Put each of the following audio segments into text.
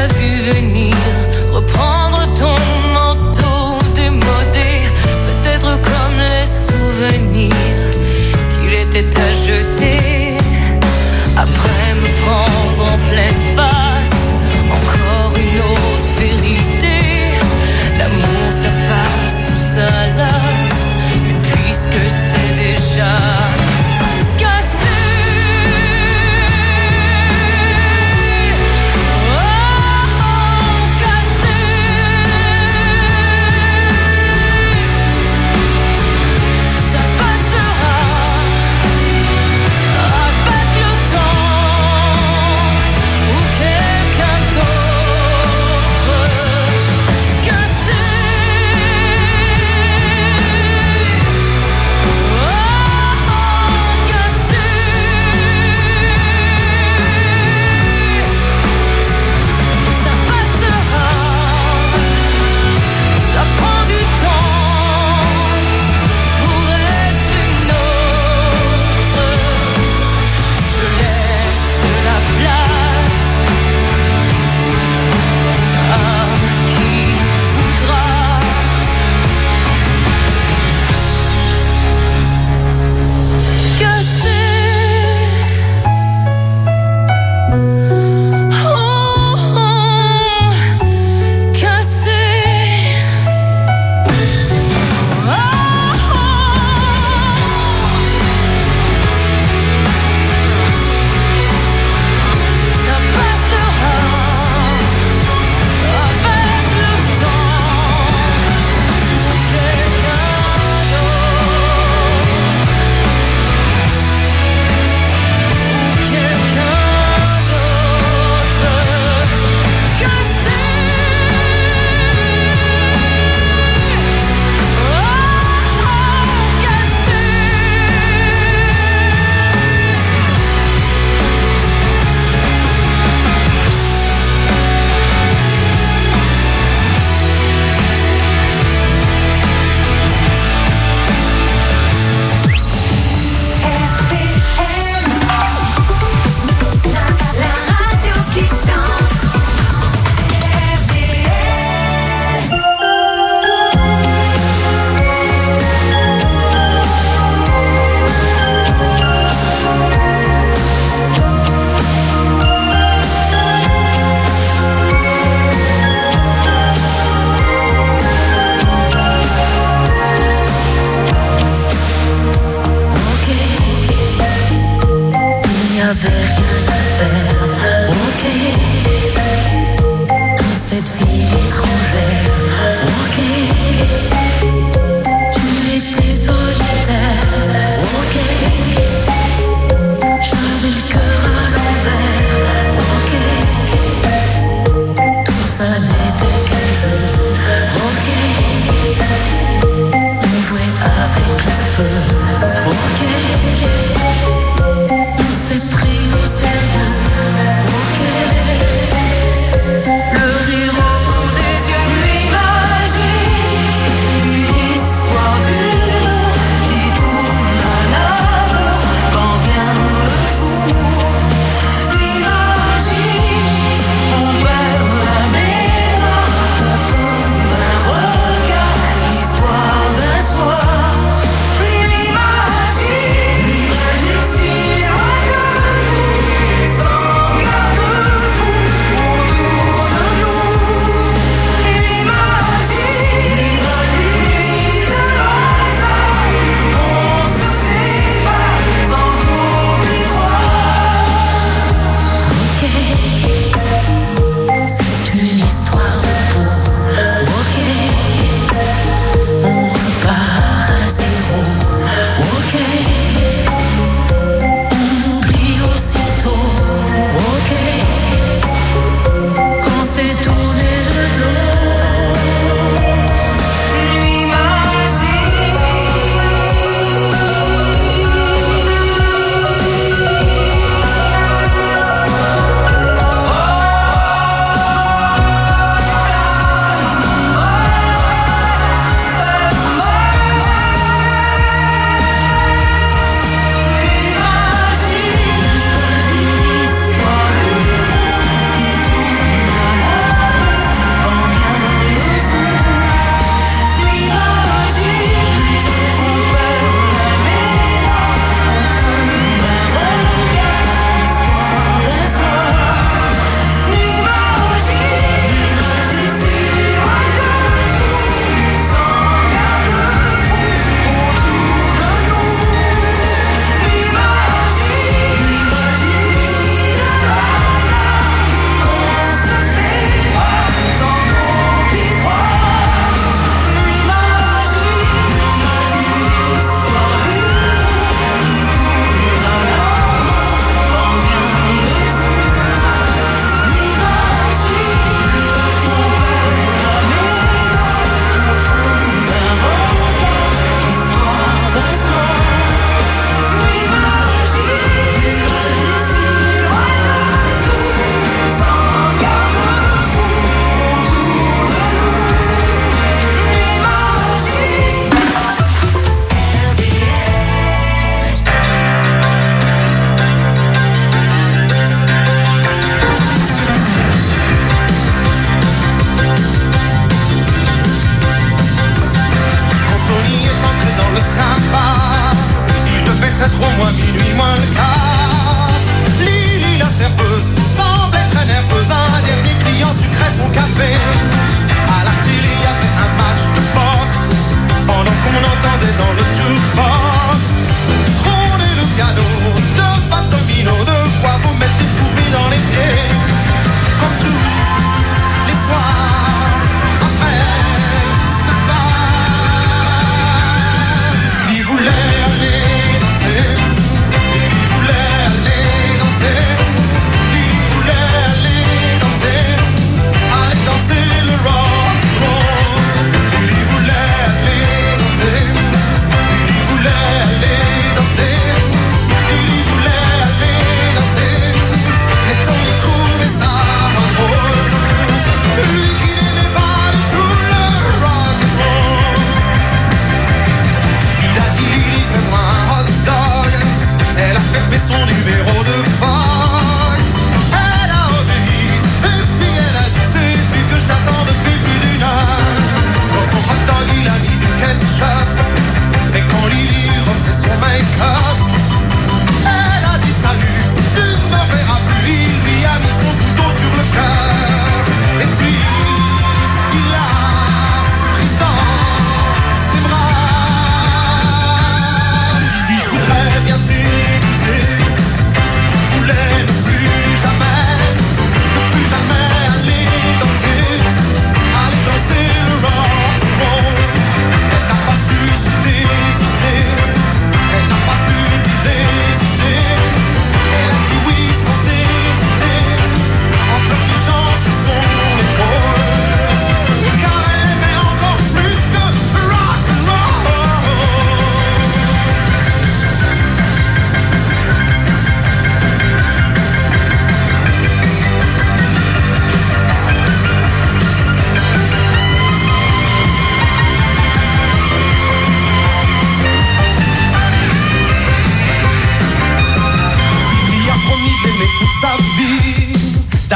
pas vu venir. Reprendre ton manteau démodé, peut-être comme les souvenirs qu'il était à jeter. Après me prendre en pleine face, encore une autre vérité. L'amour ça passe ou ça lasse, mais puisque c'est déjà cassé.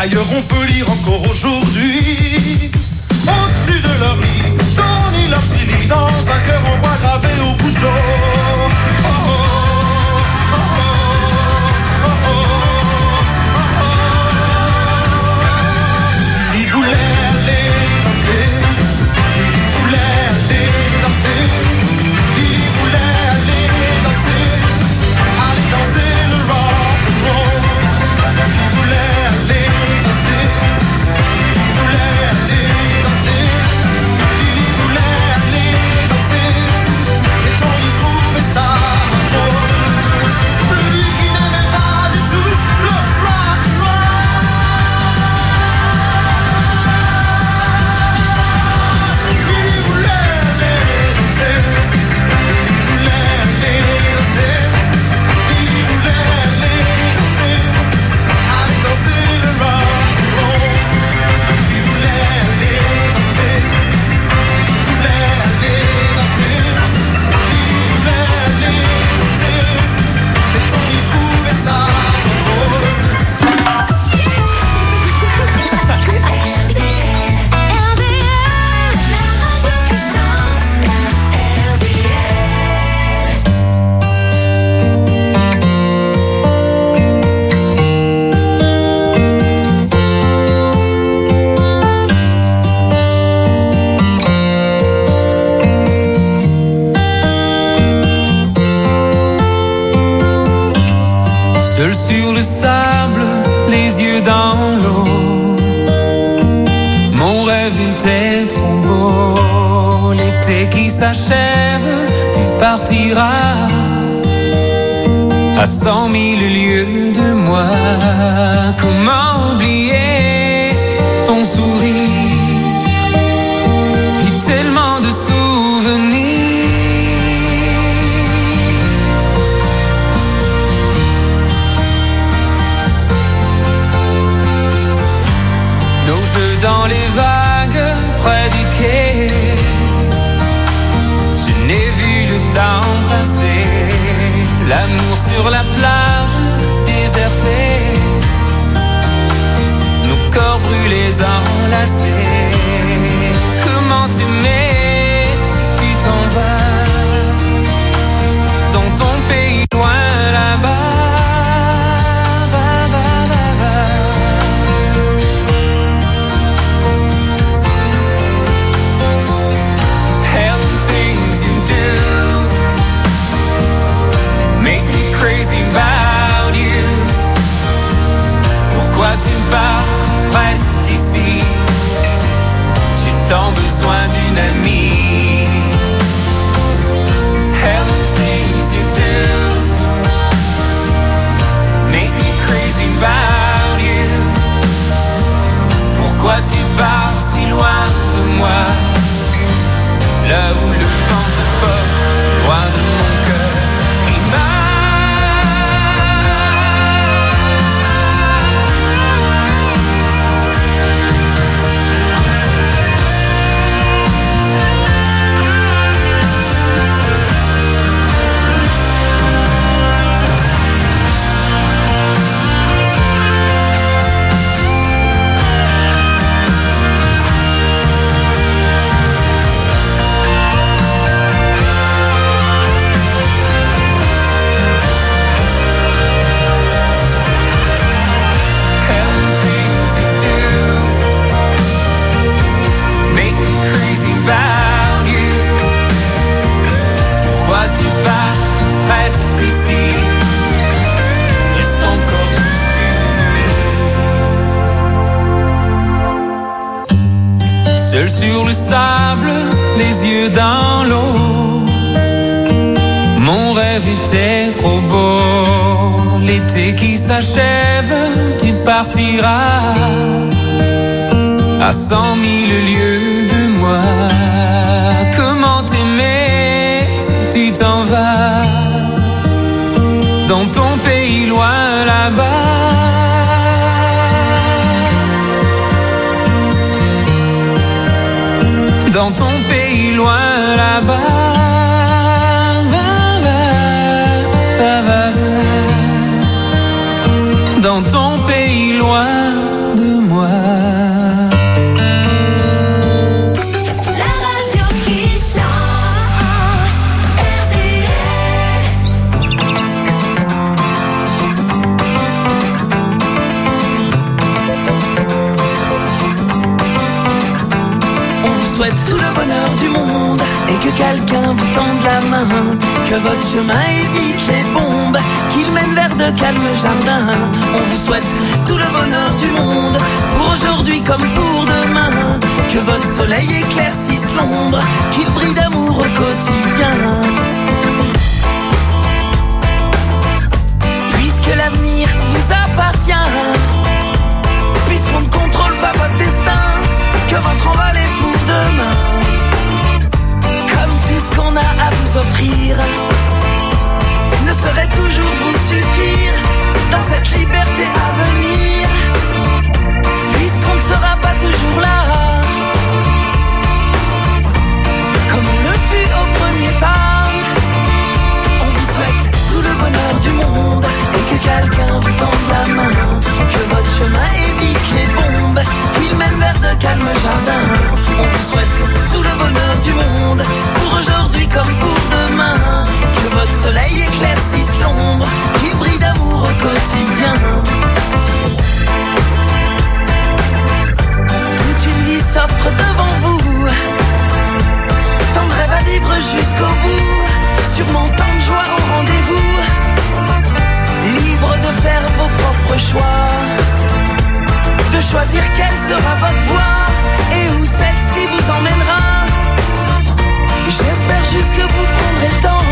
D'ailleurs on peut lire encore aujourd'hui, au-dessus de leur lit, Tony leur lit dans un cœur en bois gravé au couteau. Oh, oh, oh, oh, oh, oh, oh. Il voulait aller danser, il voulait aller danser, il voulait aller danser le rock and roll. Il voulait aller danser, il voulait aller danser, il voulait aller danser, et on y trouvait ça drôle. Lui qui n'aimait pas du tout le rock and roll. Il voulait aller danser, il voulait aller danser, il voulait aller danser, aller danser le rock and roll. Il voulait aller danser, il voulait aller danser, il voulait aller danser, et on y trouvait ça drôle. Seul sur le sable, les yeux dans l'eau, mon rêve était trop beau. L'été qui s'achève, tu partiras à 100 000 lieues de moi. Comment oublier ton sourire et tellement de souvenirs. Nos jeux dans les vagues près du quai, je n'ai vu le temps passer. L'amour sur la plage désertée, nos corps brûlés enlacés. Comment t'aimer si tu t'en vas dans ton pays loin là-bas. Crazy about you. Pourquoi tu pars? Reste ici. J'ai tant besoin d'une amie. Hell the things you do make me crazy about you. Pourquoi tu pars si loin de moi? Là où le vent te porte, loin de mon cœur. Reste ici, reste encore juste une nuit. Seul sur le sable, les yeux dans l'eau, mon rêve était trop beau. L'été qui s'achève, tu partiras à 100 000 lieues de moi. Comment t'aimer si tu t'en vas dans ton pays loin là-bas. Dans ton pays loin là-bas. Dans ton pays loin de moi. souhaite tout le bonheur du monde et que quelqu'un vous tende la main, que votre chemin évite les bombes, qu'il mène vers de calmes jardins. On vous souhaite tout le bonheur du monde, pour aujourd'hui comme pour demain, que votre soleil éclaircisse l'ombre, qu'il brille d'amour au quotidien. Puisque l'avenir vous appartient, puisqu'on ne contrôle pas votre destin, que votre envol est pour demain. Comme tout ce qu'on a à vous offrir ne saurait toujours vous suffire dans cette liberté à venir, puisqu'on ne sera pas toujours là comme on le fut au premier pas. On vous souhaite tout le bonheur du monde et que quelqu'un vous tende la main, que votre chemin évite les bombes, qu'il mène vers de calmes jardins. On vous souhaite tout le bonheur du monde, pour aujourd'hui comme pour demain, que votre soleil éclaircisse l'ombre, qu'il brille d'amour au quotidien. Toute une vie s'offre devant vous, tant de rêves à vivre jusqu'au bout, sûrement tant de joie au rendez-vous, libre de faire vos propres choix, de choisir quelle sera votre voie et où celle-ci vous emmènera. J'espère juste que vous prendrez le temps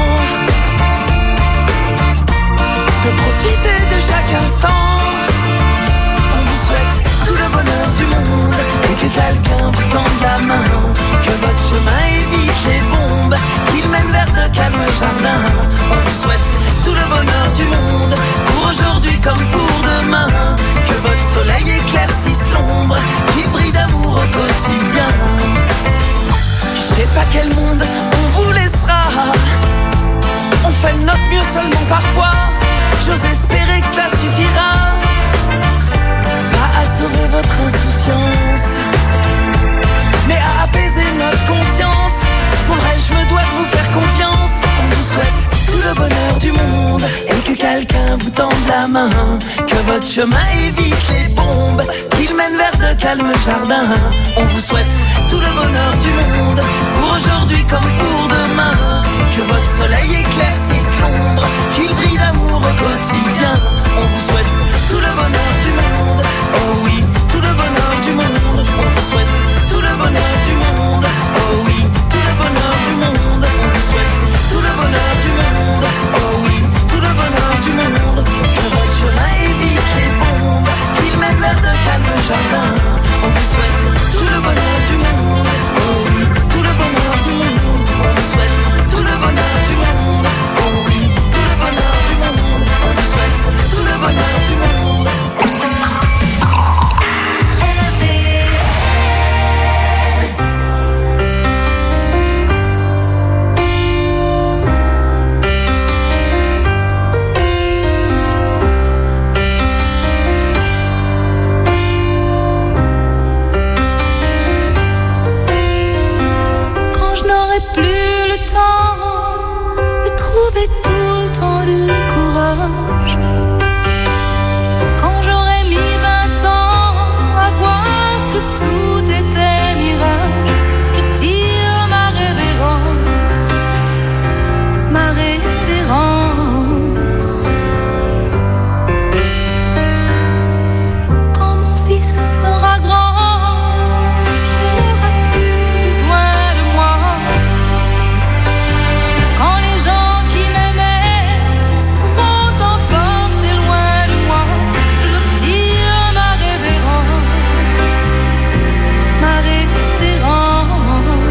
de profiter de chaque instant. On vous souhaite tout le bonheur du monde et que quelqu'un vous tende la main, que votre chemin évite les bombes, qu'il mène vers de calmes jardins. On vous souhaite tout le bonheur du monde, pour aujourd'hui comme pour demain, que votre soleil éclaircisse l'ombre, qu'il brille d'amour au quotidien. Je sais pas quel monde on vous laissera, on fait de notre mieux seulement parfois, j'ose espérer que ça suffira, pas à sauver votre insouciance, mais à apaiser notre conscience. Pour elle, je me dois de vous faire confiance. On vous souhaite tout le bonheur du monde et que quelqu'un vous tende la main, que votre chemin évite les bombes, qu'il mène vers de calmes jardins. On vous souhaite tout le bonheur du monde, pour aujourd'hui comme pour demain, que votre soleil éclaircisse l'ombre, qu'il brille d'amour au quotidien. On vous souhaite tout le bonheur du monde, oh oui, tout le bonheur du monde. On vous souhaite tout le bonheur du monde, oh oui, tout le bonheur du monde. On vous souhaite tout le bonheur du monde, oh oui, tout le bonheur du monde. Que votre chemin évite les bombes, qu'il mène vers de calmes jardins. On vous souhaite tout le bonheur du monde, oh oui, tout le bonheur du monde. On vous souhaite tout le bonheur du monde, oh oui, tout le bonheur du monde. On vous souhaite tout le bonheur du monde. Plus le temps de trouver tout le temps du courage. Quand j'aurais mis 20 ans à voir que tout était mirage, je tire ma révérence, ma révérence. Quand mon fils sera grand, il n'aura plus besoin de moi. Quand les gens qui m'aimaient seront emportés loin de moi, je leur tire ma révérence, ma révérence.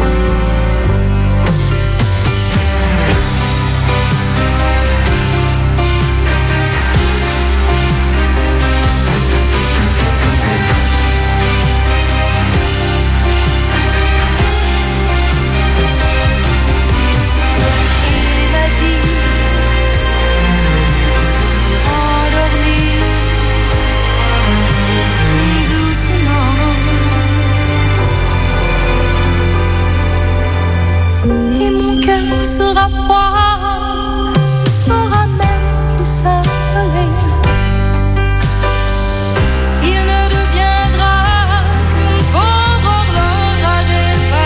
Et la vie endormie doucement, et mon cœur sera froid, ne saura même plus s'appeler. Il ne deviendra qu'une pauvre horloge à réparer.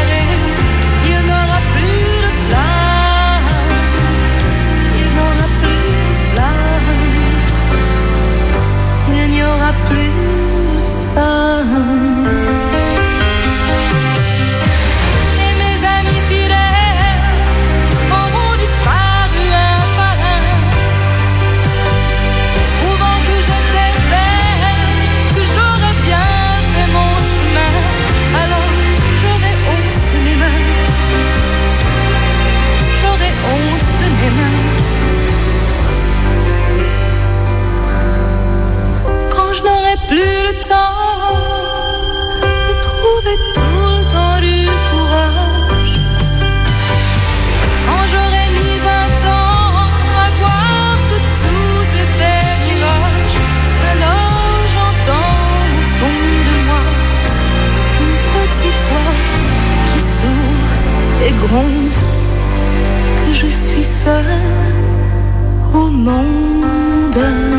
honte que je suis seule au monde.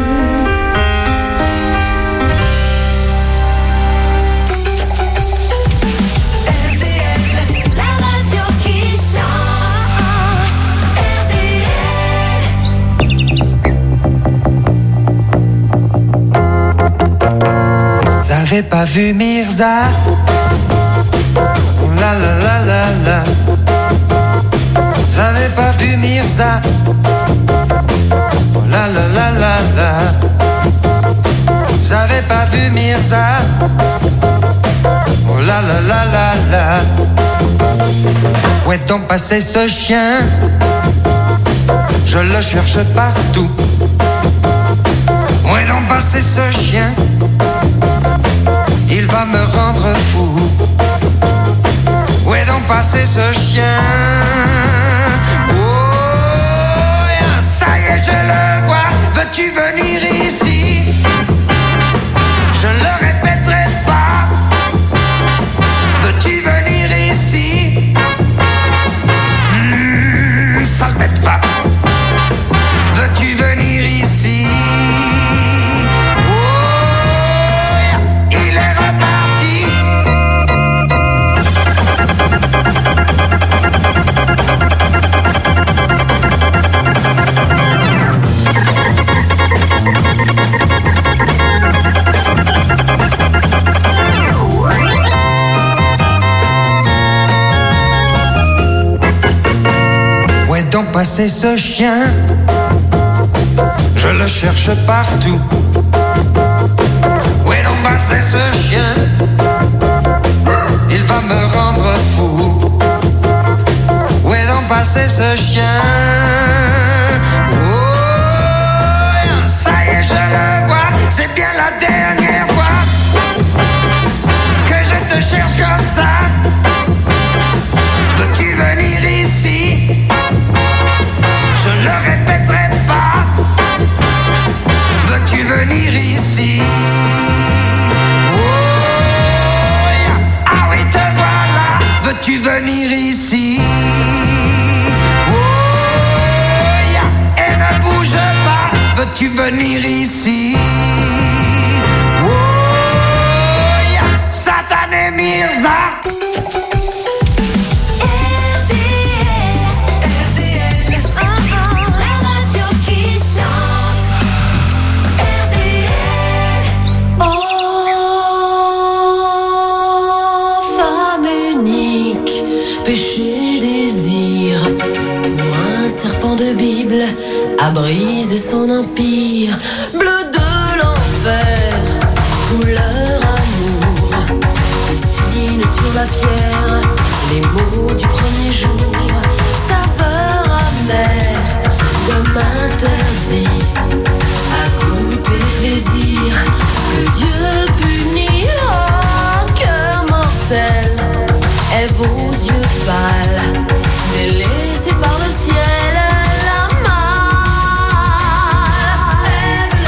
J'avais pas vu Mirza. La la la la la. J'avais pas vu Mirza. La la la la la. J'avais pas vu Mirza. Oh la la la la la. Où est donc passé ce chien? Je le cherche partout. Où est donc passé ce chien? Il va me rendre fou. Où est donc passé ce chien? Oh, ça y est, je le vois. Veux-tu venir ici? Je ne le répéterai pas. Veux-tu venir ici? Ça le bête pas. Veux-tu venir ici? Où est donc passé ce chien? Je le cherche partout. Où est donc passé ce chien? Il va me rendre fou. Où est donc passé ce chien? Oh, ça y est, je le vois. C'est bien la dernière fois que je te cherche comme ça. Veux-tu venir ici? Je ne le répéterai pas. Veux-tu venir ici? Oh, yeah. Ah oui, te voilà. Veux-tu venir ici? Oh, yeah. Et ne bouge pas. Veux-tu venir ici? Oh, yeah. Satané Mirza. A briser son empire, bleu de l'enfer, couleur amour, dessine sur la pierre les mots du premier jour, saveur amère, comme interdit, à goûter plaisir, que Dieu punit, oh cœur mortel, et vos yeux pâles, délaissés par le ciel.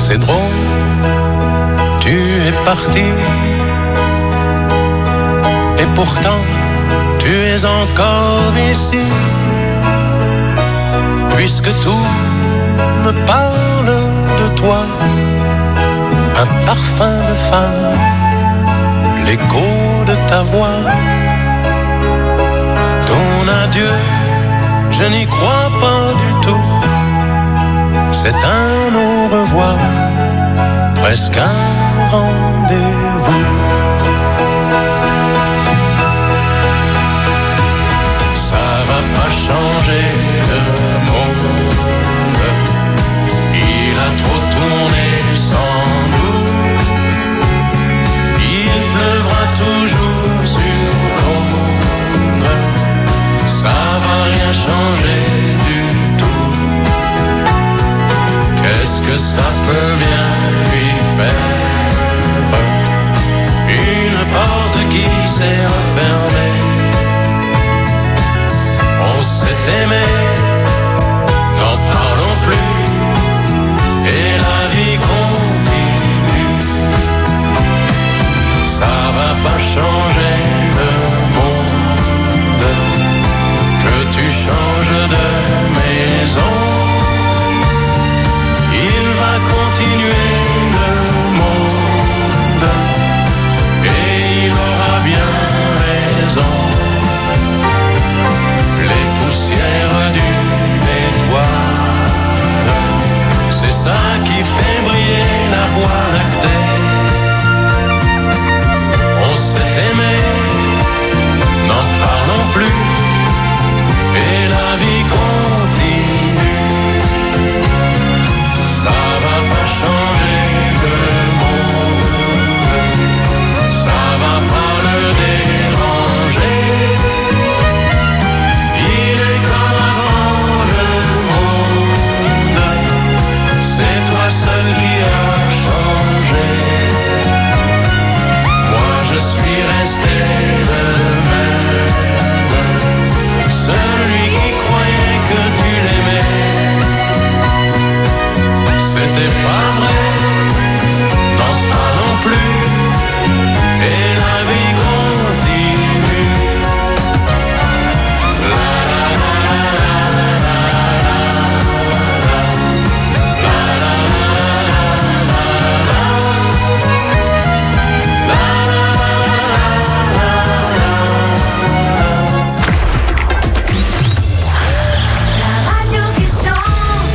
C'est drôle, tu es parti. Et pourtant, tu es encore ici. Puisque tout me parle de toi, un parfum de femme, l'écho de ta voix. Ton adieu, je n'y crois pas du tout. C'est un au revoir, presque un rendez-vous. Ça va pas changer le monde. Il a trop tourné sans nous. Il pleuvra toujours sur Londres. Ça va rien changer du tout. Qu'est-ce que ça peut bien lui faire? Une porte qui s'est refermée. On s'est aimé, n'en parlons plus. Et la vie continue. Ça va pas changer le monde. Que tu changes de maison, il va continuer le monde. Et il aura bien raison. Les poussières du détroit, c'est ça qui fait briller la voie lactée. On s'est aimé, n'en parlons plus. Et la vie continue. Ça va pas changer le monde. Ça va pas le déranger. Il est comme avant le monde. C'est toi seul qui as changé. Moi je suis resté le même. Celui qui croyait que tu l'aimais. C'était pas vrai, n'en parlons plus. Et la vie continue. La la la la la la la La radio qui chante,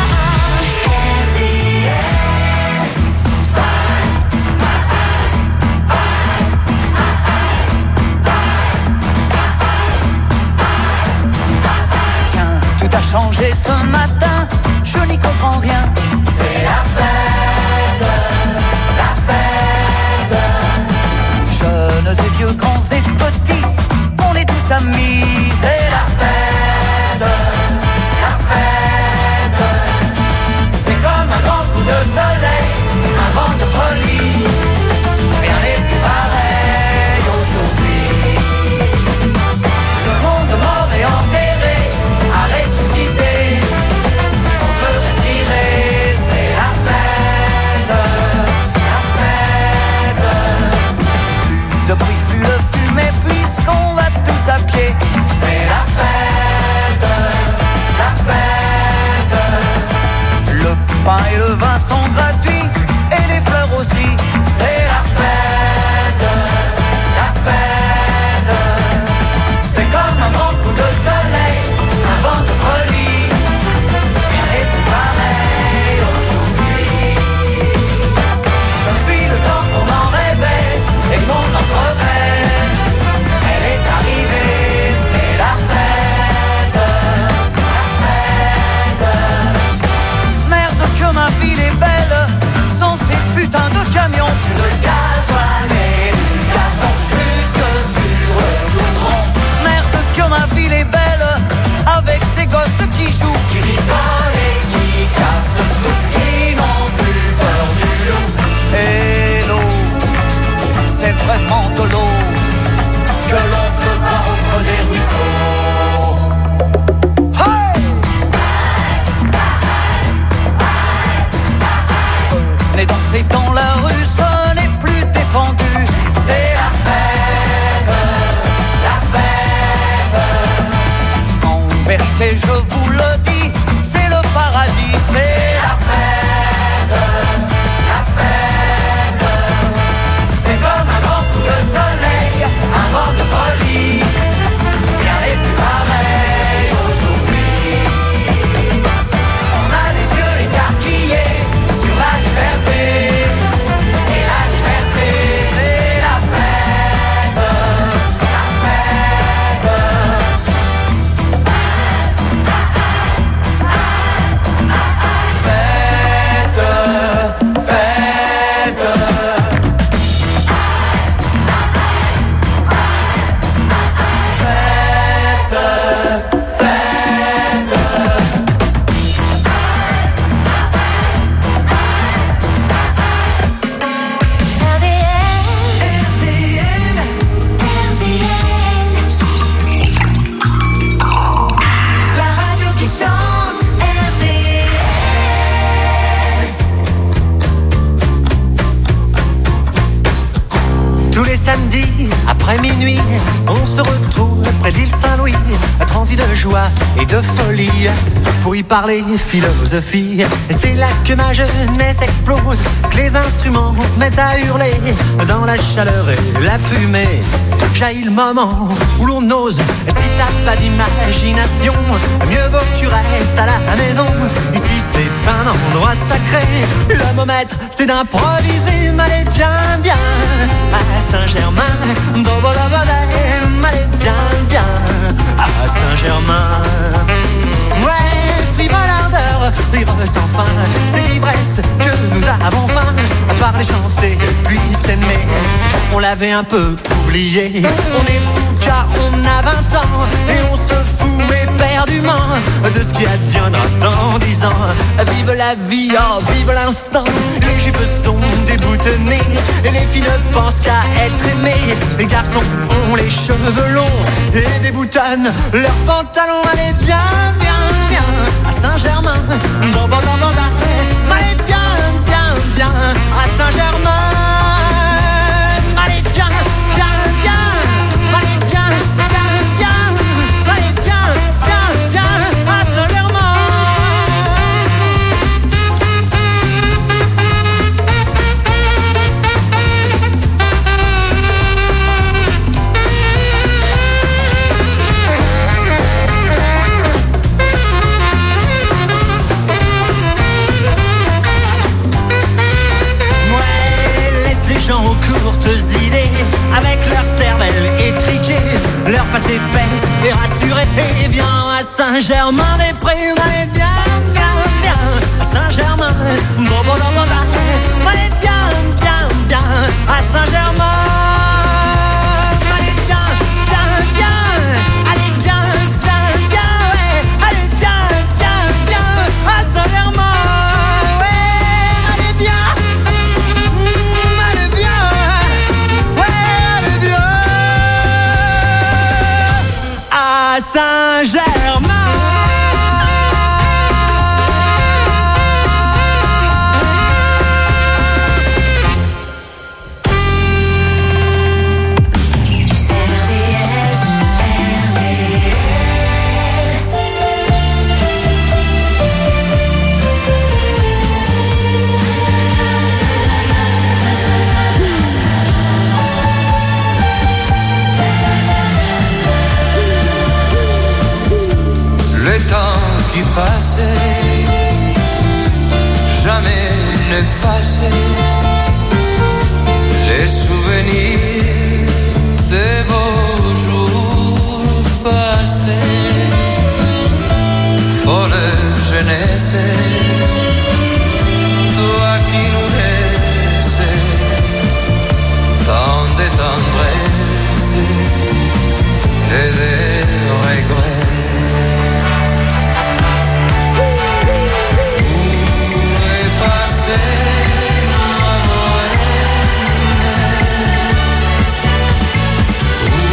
Tiens, tout a changé ce matin, je n'y comprends rien. c'est la fête, la fête. Jeunes et vieux, grands et petits, on est tous amis. C'est la fête, la fête. C'est comme un grand coup de soleil, un vent de folie. Rien n'est plus pareil aujourd'hui. Le monde mort et enterré a ressuscité. On peut respirer, c'est la fête, la fête. plus de bruit, plus de fumée, puisqu'on va tous à pied. C'est la fête, la fête. Le pain et le vin sont gratuits, et les fleurs aussi. C'est la fête, la fête. C'est comme un grand coup de soleil, un vent de folie. Rien n'est plus pareil aujourd'hui. Depuis le temps qu'on en rêvait et qu'on en crevait, elle est arrivée, c'est la fête, la fête. Merde que ma ville est belle, sans ces putains de camions. Plus de mais danser dans la rue, ce n'est plus défendu. C'est la fête, la fête. En vérité, je vous le dis, c'est le paradis. C'est la fête, la fête. C'est comme un grand coup de soleil, un vent de folie. Rien n'est plus pareil aujourd'hui. On a les yeux écarquillés sur la liberté. Et la liberté, c'est la fête, la fête. Fête, fête. La radio qui chante, RDL. Tous les samedis, après minuit, on se retrouve près de l'île Saint-Louis, transi de joie et de folie, pour y parler philosophie. Et c'est là que ma jeunesse explose, que les instruments se mettent à hurler, dans la chaleur et la fumée. Jaillit le moment où l'on ose, et si t'as pas d'imagination, mieux vaut que tu restes à la maison. Ici c'est un endroit sacré, le mot maître c'est d'improviser. Allez viens, viens, à Saint-Germain, allez viens, viens, à Saint-Germain. Ouais, frivole ardeur, rire sans fin, c'est l'ivresse que nous avons faim, à parler, chanter, puis s'aimer. On l'avait un peu oublié, on est fou car on a 20 ans, et on se fout éperdument de ce qui adviendra dans 10 ans. Vive la vie, oh vive l'instant, les jupes sont déboutonnées, et les filles ne pensent qu'à être aimées. Les garçons ont les cheveux longs et déboutonnent leurs pantalons. Allez bien, bien, bien, à Saint-Germain, allez bien, bien, bien, à Saint-Germain. Allez bien, bien, bien, allez bien, bien, bien, allez bien, bien, bien, à Saint-Germain. Gens aux courtes idées, avec leur cervelle étriquée, leur face épaisse et rassurée. Et viens à Saint-Germain-des-Prés, allez bien, bien, bien, à Saint-Germain, allez bien, bien, bien, à Saint-Germain. Allez bien, bien, bien, allez bien, bien, bien, ouais, allez bien, bien, bien, à Saint-Germain, ouais, allez bien. À Saint-Germain. Le temps qui passait, jamais n'effacer les souvenirs des beaux jours passés. Folle jeunesse, toi qui nous laissais tant de tendresse et de regrets. Où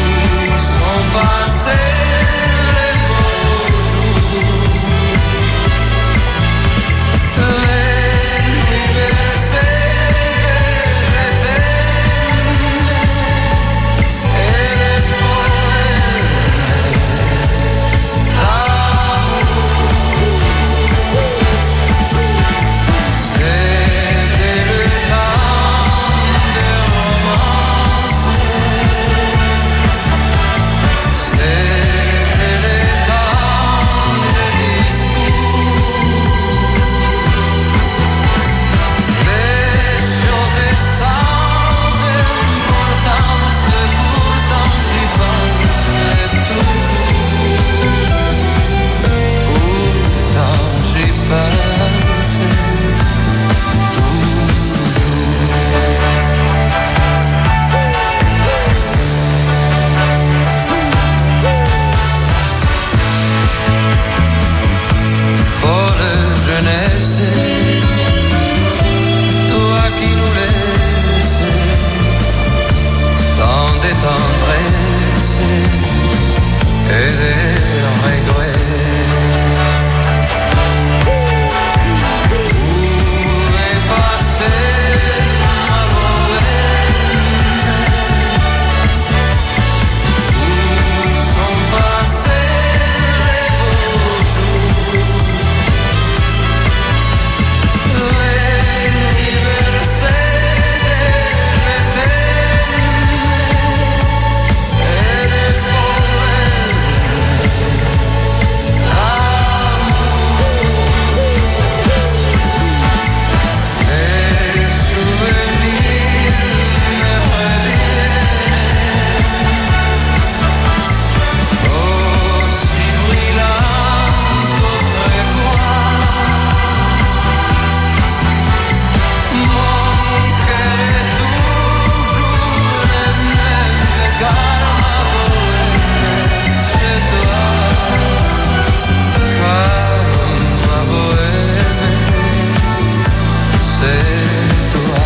c'est toi.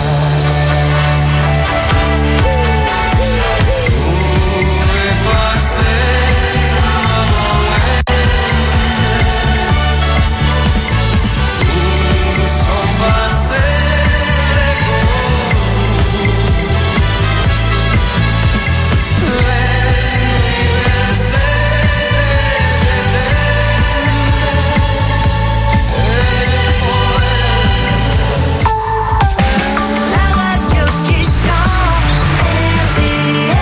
Où est passé ma où sont passés les beaux La radio qui chante, RTL.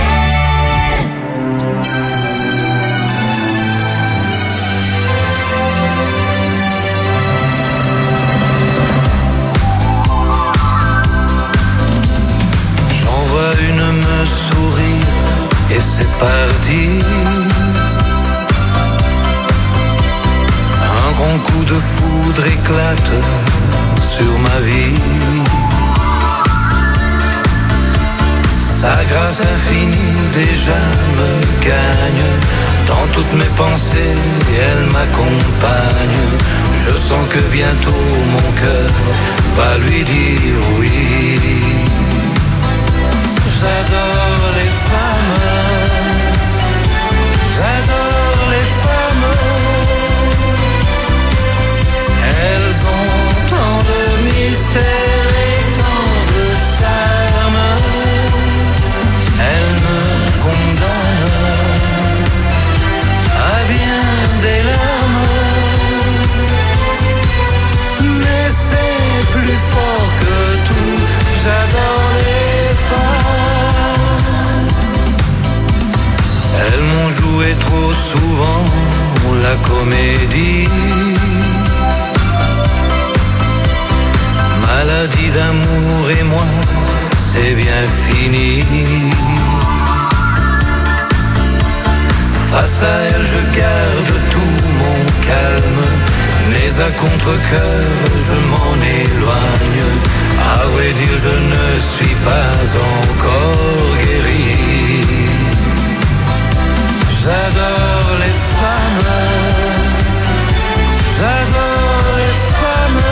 J'en vois une me sourire et c'est parti. Un grand coup de foudre éclate sur ma vie. Sa grâce infinie déjà me gagne. Dans toutes mes pensées, elle m'accompagne. Je sens que bientôt mon cœur va lui dire oui. J'adore les femmes. J'adore les femmes. Elles ont tant de mystère et tant de charme. Elles me condamnent à bien des larmes. Mais c'est plus fort que tout. J'adore les femmes. Elles m'ont joué trop souvent la comédie. Maladie d'amour et moi, c'est bien fini. Face à elle, je garde tout mon calme. Mais à contre-cœur, je m'en éloigne. À vrai dire, je ne suis pas encore guéri. J'adore les femmes. J'adore les femmes.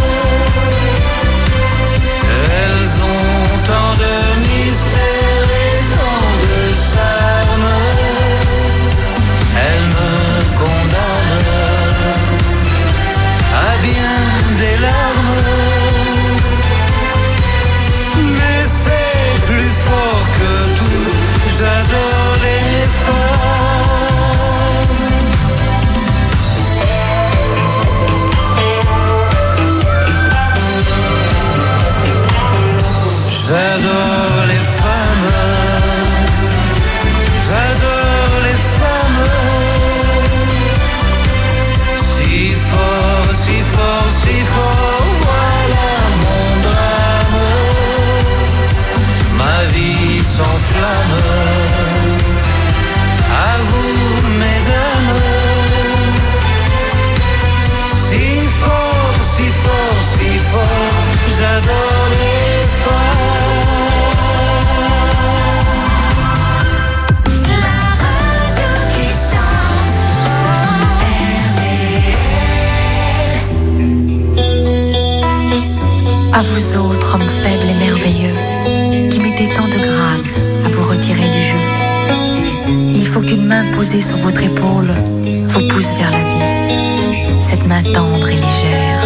Elles ont tant de mystère et tant de charme. Elles me condamnent à bien des larmes. Mais c'est plus fort que tout. J'adore les femmes. J'adore les femmes. J'adore les femmes. Si fort, si fort, si fort. Voilà mon drame. Ma vie s'enflamme. À vous, mesdames. Si fort, si fort, si fort. J'adore les femmes. La radio qui chante, RTL. À vous autres, hommes faibles et merveilleux, qui mettez tant de grâce à vous retirer du jeu. Il faut qu'une main posée sur votre épaule vous pousse vers la vie. Cette main tendre et légère.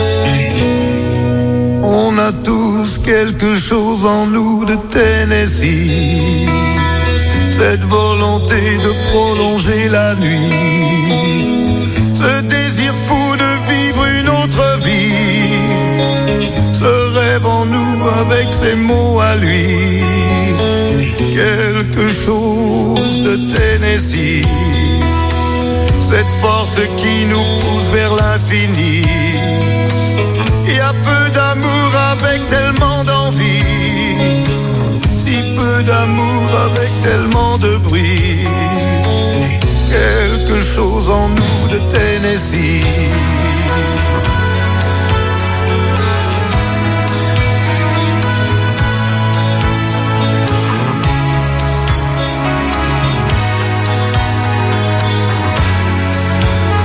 On a tous quelque chose en nous de Tennessee. Cette volonté de prolonger la nuit. Ce désir fou de vivre une autre vie. Ce rêve en nous avec ses mots à lui. Quelque chose de Tennessee. Cette force qui nous pousse vers l'infini. Il y a peu d'amour avec tellement d'envie. Si peu d'amour avec tellement de bruit. Quelque chose en nous de Tennessee.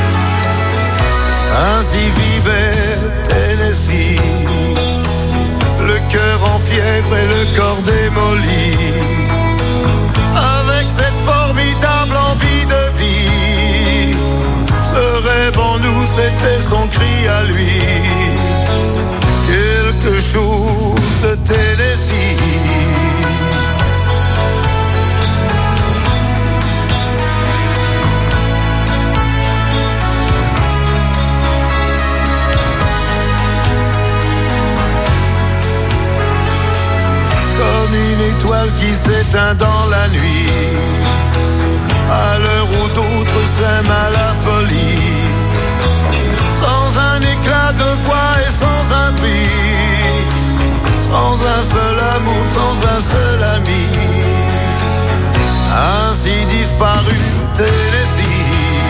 Ainsi vivait Tennessee, fièvre et le corps démoli. Avec cette formidable envie de vie, ce rêve en nous, c'était son cri à lui. Quelque chose de Tennessee. Comme une étoile qui s'éteint dans la nuit, à l'heure où d'autres s'aiment à la folie, sans un éclat de voix et sans un prix, sans un seul amour, sans un seul ami, ainsi disparu Tennessee.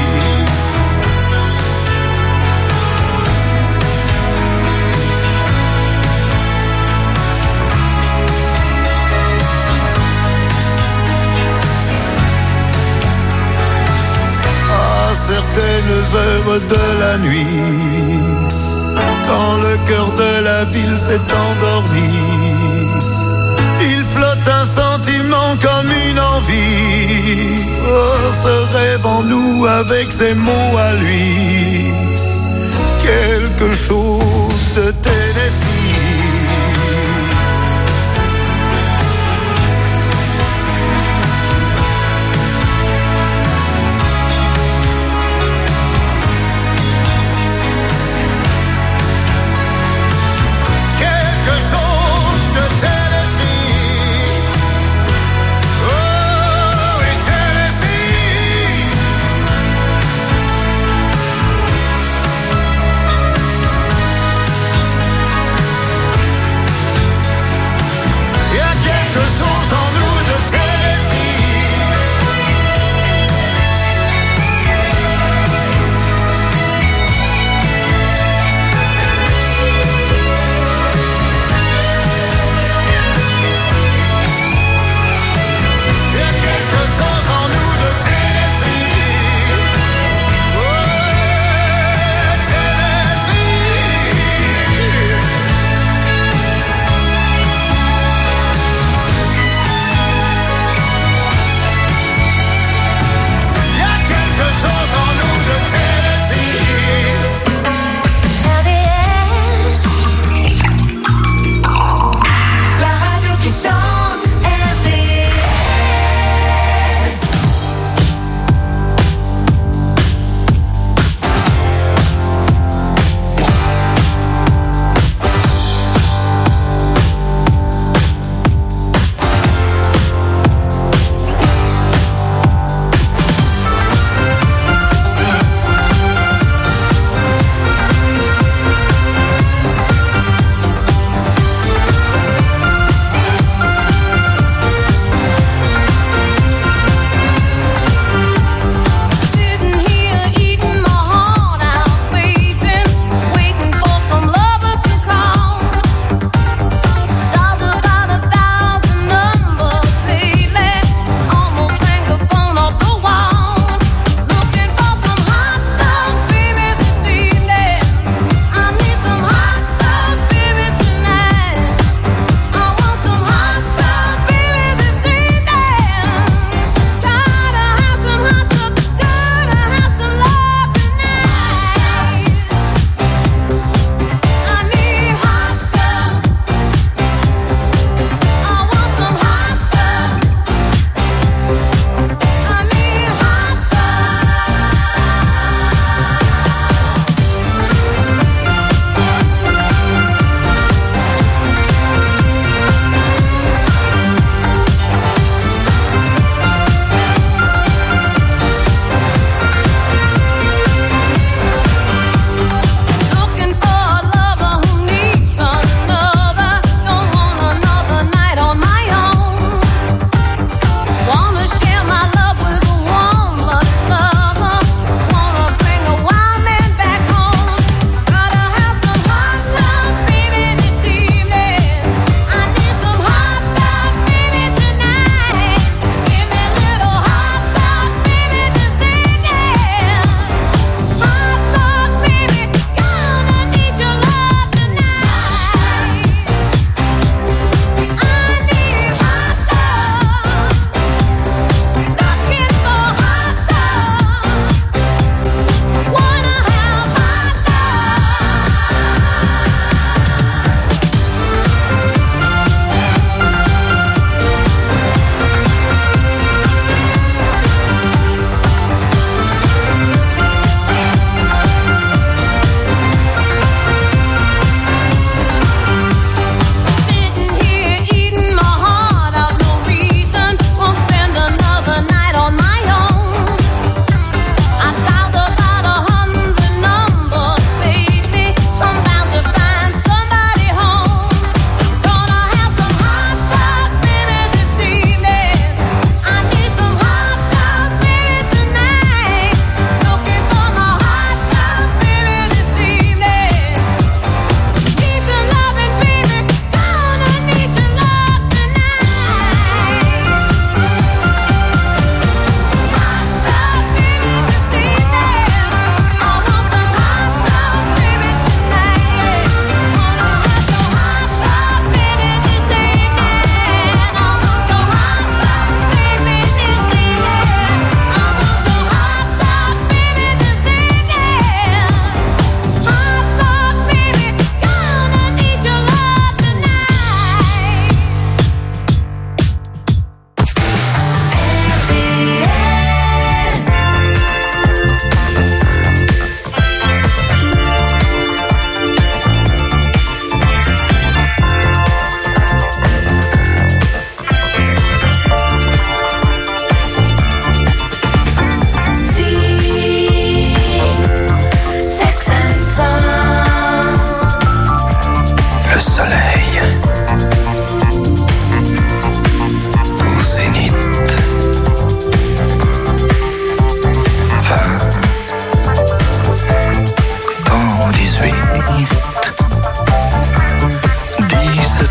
Certaines heures de la nuit, quand le cœur de la ville s'est endormi, il flotte un sentiment comme une envie. Oh, ce rêve en nous avec ses mots à lui, quelque chose de Tennessee.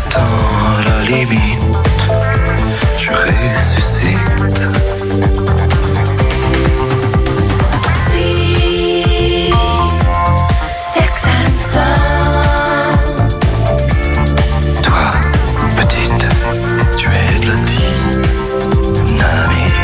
j'attends à la limite, je ressuscite. Si, Sex and Sound. Toi, petite, tu es de la dynamite.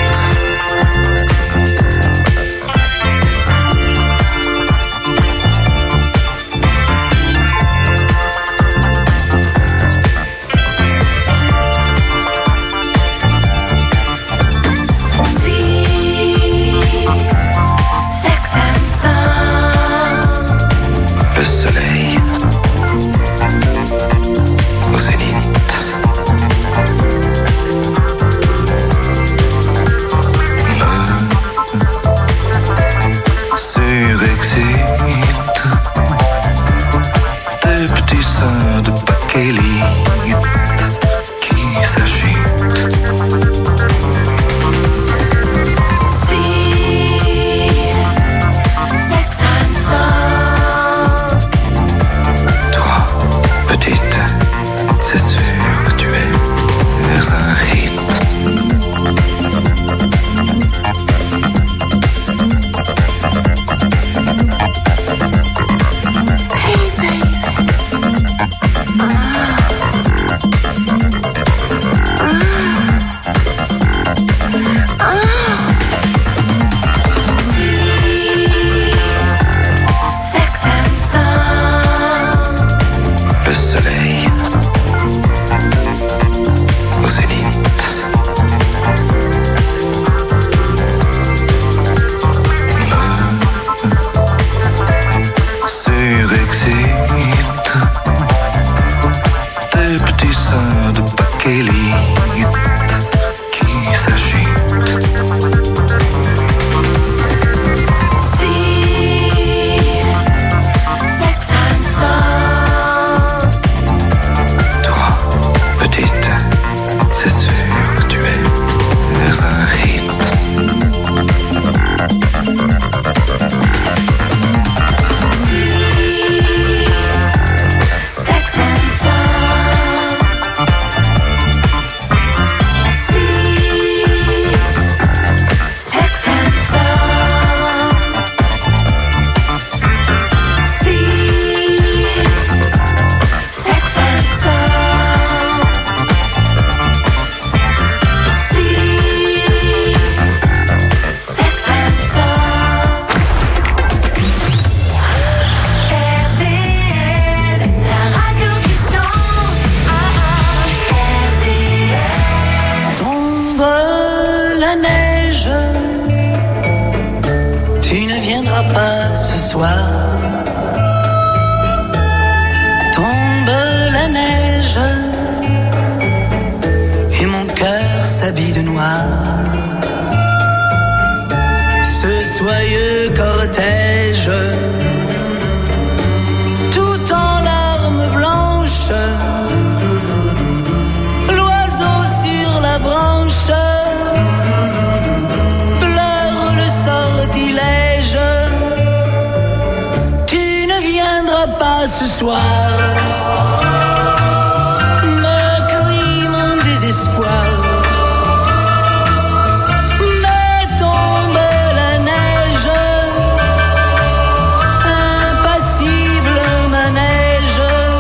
Ce soir, me crie mon désespoir. Mais tombe la neige, impassible manège.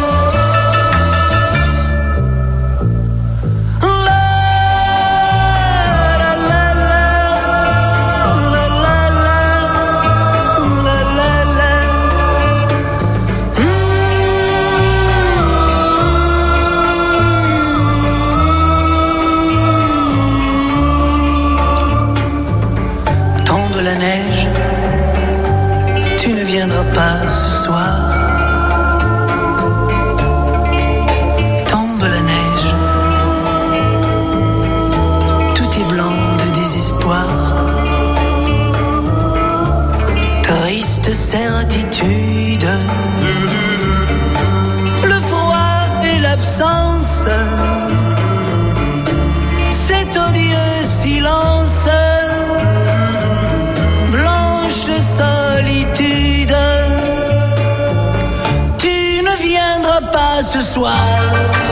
Pas ce soir, tombe la neige, tout est blanc de désespoir, triste certitude, le froid et l'absence, cet odieux silence, blanche solitude. Pas ce soir.